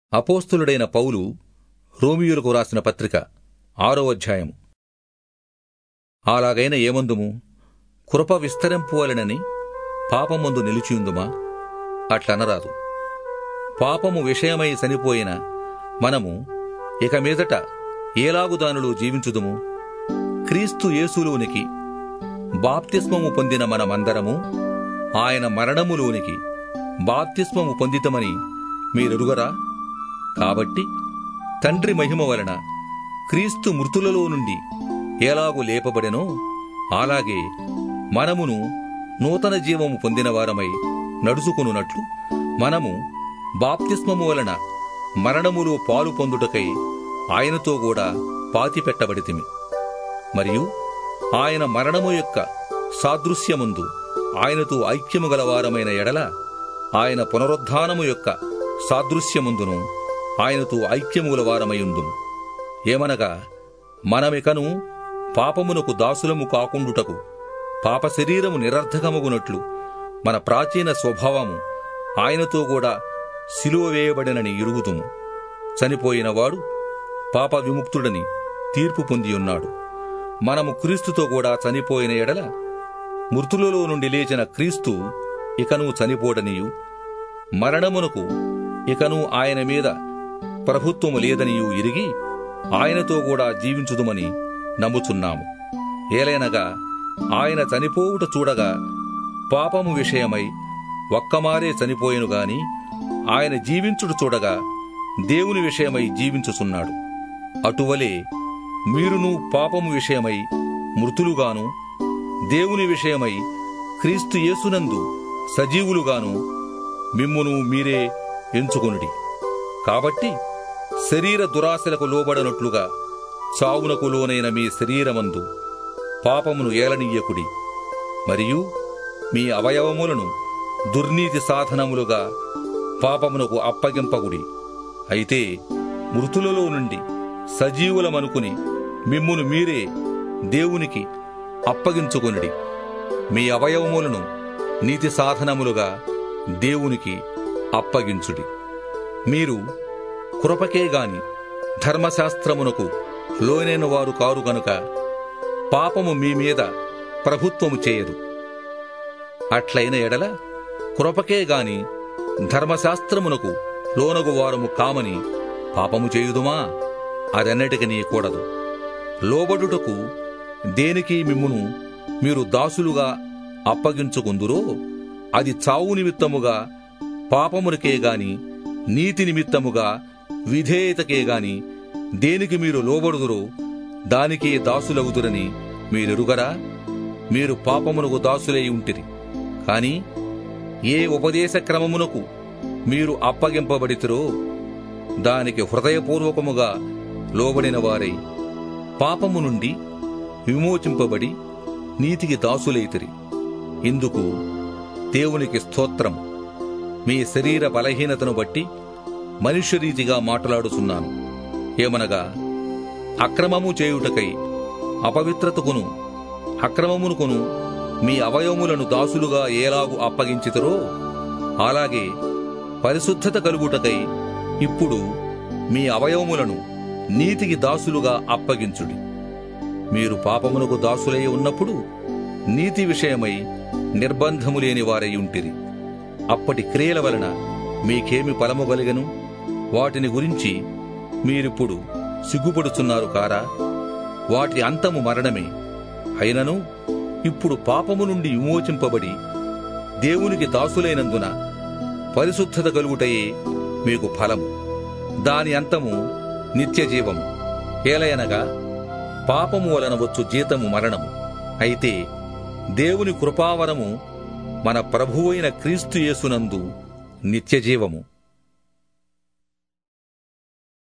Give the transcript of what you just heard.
అపోస్తలుడైన పౌలు రోమియోలకు రాసిన పత్రిక 6వ అధ్యాయము. అలాగైన ఏమందుము? కృప విస్తరింపువలెనని పాపమందు నిలిచియుందుమా? అట్లనరాదు. పాపము విషయమై చనిపోయిన మనము ఇక మీదట ఏలాగు దానిలో జీవించుదుము? క్రీస్తు యేసులోనికి బాప్తిస్మము పొందిన మనమందరము ఆయన మరణములోనికి బాప్తిస్మము పొందితమని మీరెరుగరా? కాబట్టి తండ్రి మహిమ వలన క్రీస్తు మృతులలో నుండి ఎలాగూ లేపబడెనో అలాగే మనమును నూతన జీవము పొందినవారమై నడుచుకొనున్నట్లు మనము బాప్తిస్మము వలన మరణములో పాలు పొందుటకై ఆయనతో కూడా పాతిపెట్టబడితిమి. మరియు ఆయన మరణము యొక్క సాదృశ్యమందు ఆయనతో ఐక్యము గలవారమైన ఎడల ఆయన పునరుద్ధానము యొక్క సాదృశ్యమందును ఆయనతో ఐక్యము గలవారమైయుందుము. ఏమనగా మనమికను పాపమునకు దాసులము కాకుండుటకు పాప శరీరము నిరర్ధకమగునట్లు మన ప్రాచీన స్వభావము ఆయనతో కూడా సిలువ వేయబడినని ఎరుగుదుము. చనిపోయినవాడు పాప విముక్తుడని తీర్పు పొందియున్నాడు. మనము క్రీస్తుతో కూడా చనిపోయిన ఎడల మృతులలో నుండి లేచిన క్రీస్తు ఇకను చనిపోడనియు మరణమునకు ఇకను ఆయన మీద ప్రభుత్వము లేదనియు ఎరిగి ఆయనతో కూడా జీవించుదుమని నమ్ముచున్నాము. ఏలైనగా ఆయన చనిపోవుట చూడగా పాపము విషయమై ఒక్కమారే చనిపోయెను గాని ఆయన జీవించుట చూడగా దేవుని విషయమై జీవించుచున్నాడు. అటువలే మీరును పాపము విషయమై మృతులుగాను దేవుని విషయమై క్రీస్తు యేసునందు సజీవులుగాను మిమ్మును మీరే ఎంచుకొనుడి. కాబట్టి శరీర దురాశలకు లోబడనట్లుగా చావునకు లోనైన మీ శరీరమందు పాపమును ఏలనీయకుడి. మరియు మీ అవయవములను దుర్నీతి సాధనములుగా పాపమునకు అప్పగింపకుడి. అయితే మృతులలో నుండి సజీవులమనుకుని మిమ్మును మీరే దేవునికి అప్పగించుకొనుడి. మీ అవయవములను నీతి సాధనములుగా దేవునికి అప్పగించుడి. మీరు కృపకే గాని ధర్మశాస్త్రమునకు లోనైన వారు కారు గనుక పాపము మీ మీద ప్రభుత్వము చేయదు. అట్లైన ఎడల కృపకే గాని ధర్మశాస్త్రమునకు లోనగువారము కామని పాపము చేయుదుమా? అదన్నటికీ కూడదు. లోబడుటకు దేనికి మిమ్మును మీరు దాసులుగా అప్పగించుకుందురో అది చావు నిమిత్తముగా పాపమునికే గాని నీతి నిమిత్తముగా విధేయతకే గాని దేనికి మీరు లోబడుదురో దానికే దాసులవుదురని మీరెరుగరా? మీరు పాపమునకు దాసులై ఉంటిరి. కాని ఏ ఉపదేశ క్రమమునకు మీరు అప్పగింపబడితిరో దానికి హృదయపూర్వకముగా లోబడిన వారై పాపము నుండి విమోచింపబడి నీతికి దాసులైతిరి. ఇందుకు దేవునికి స్తోత్రం. మీ శరీర బలహీనతను బట్టి మనుష్యరీతిగా మాట్లాడుచున్నాను. ఏమనగా అక్రమము చేయుటకై అపవిత్రతకును అక్రమమునకును మీ అవయవములను దాసులుగా ఏలాగు అప్పగించితరో అలాగే పరిశుద్ధత కలుగుటకై ఇప్పుడు మీ అవయవములను నీతికి దాసులుగా అప్పగించుడి. మీరు పాపమునకు దాసులై ఉన్నప్పుడు నీతి విషయమై నిర్బంధము లేని వారై ఉంటిరి. అప్పటి క్రియల వలన మీకేమి ఫలము కలిగను? వాటిని గురించి మీరిప్పుడు సిగ్గుపడుచున్నారు కారా? వాటి అంతము మరణమే. అయినను ఇప్పుడు పాపము నుండి విమోచింపబడి దేవునికి దాసులైనందున పరిశుద్ధత కలుగుటయే మీకు ఫలము. దాని అంతము నిత్యజీవము. ఏలయనగా పాపము వలన వచ్చు జీతము మరణము. అయితే దేవుని కృపావరము మన ప్రభువైన క్రీస్తు యేసునందు నిత్యజీవము.